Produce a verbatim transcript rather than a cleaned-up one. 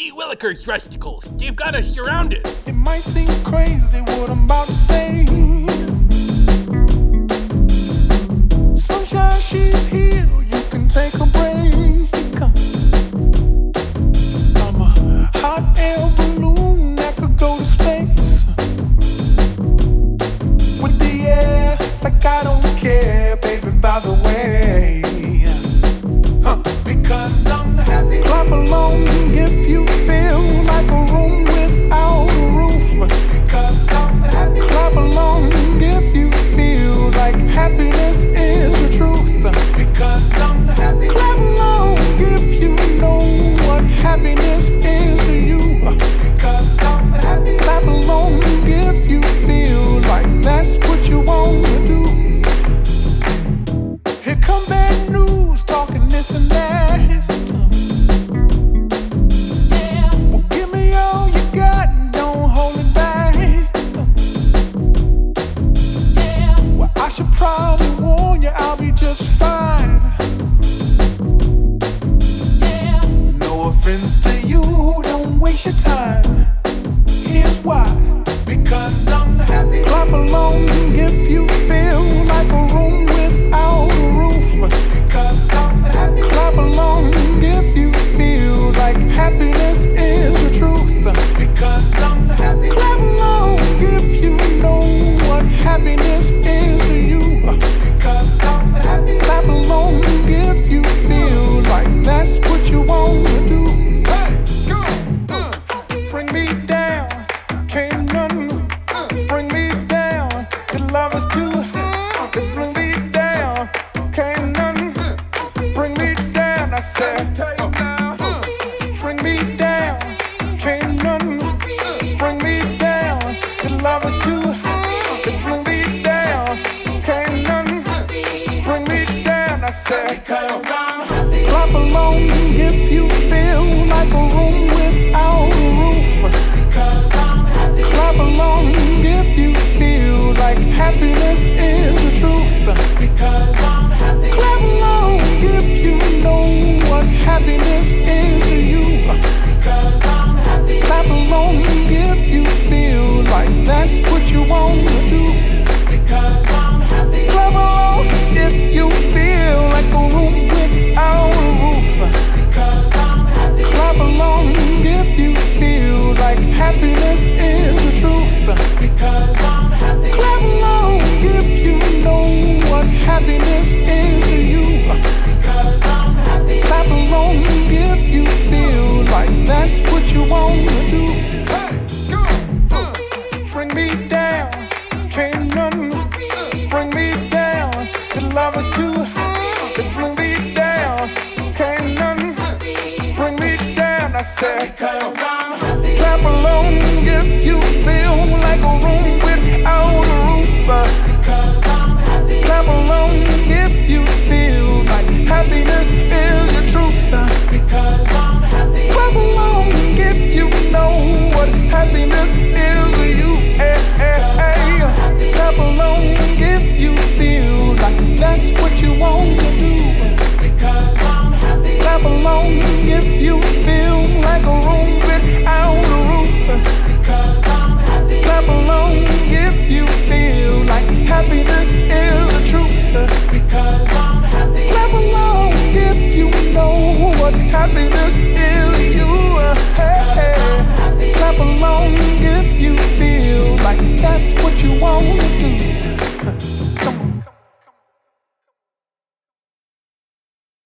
Gee Willikers, Rusticles, they've got us surrounded. It might seem crazy what I'm about to say. Sunshine, she's here, you can take a break. I'm a hot air balloon that could go to space. With the air, like I don't care, baby, by the way. Huh. Because I'm happy. Clap along if you feel like a room without a roof. Because I'm happy. Clap along if you feel like happiness is the truth. Because I'm happy. Clap along if you know what happiness is to you. Because I'm happy. Clap along if you feel like that's what you want to do. Here come bad news, talking this and that. Yeah. Well, give me all you got and don't hold it back. Yeah. Well, I should probably warn you, I'll be just fine. Yeah. No offense to you, don't waste your time. Here's why. Because I'm happy. Clap along if you feel like a room without a roof. Because I'm happy. Clap along if you feel like happiness is the truth. Because I'm happy. Clap along if you know what happiness is to you. Because I'm happy. Clap along if you feel like that's what you want to do. Hey, go, uh, bring me down, can't none bring me down. Your love is too high to bring me down. Can't none bring me down. I said, bring me down. Can't none bring me down. Your love is too high to bring me down. Can't none bring me down. I said, because I'm happy. Clap along if you feel like a room without a roof. Because I'm happy. Clap along if you feel like happiness is the truth. Because I'm happy. Clap along if you know what happiness is to you. Because I'm happy. Clap along if you feel like that's what you want to do. Because I'm happy. Clap along if you feel like a room without a roof. Because I'm happy. Clap along if you feel like happiness is the truth. Because I'm happy. Clap along if you know what happiness is to you. Because I'm happy. Clap along if you feel like that's what you want to do. Hey, go, uh, bring me down, can't none bring me down. Your love is too high to bring me down. Can't none bring me down. I said, because I'm happy. Clap along if you feel like a room without a roof. Because I'm happy. Clap along if you feel like happiness is the truth. Because I'm happy. Clap along if you know what happiness is to you. Hey, hey, hey. Clap along if you feel like that's what you want to do. Because I'm happy. Clap along if you feel like a room without a roof. Because I'm happy. Clap along if you feel like happiness is the truth. Because I'm happy. Clap along if you know what happiness is to you. Hey, hey. Clap along if you feel like that's what you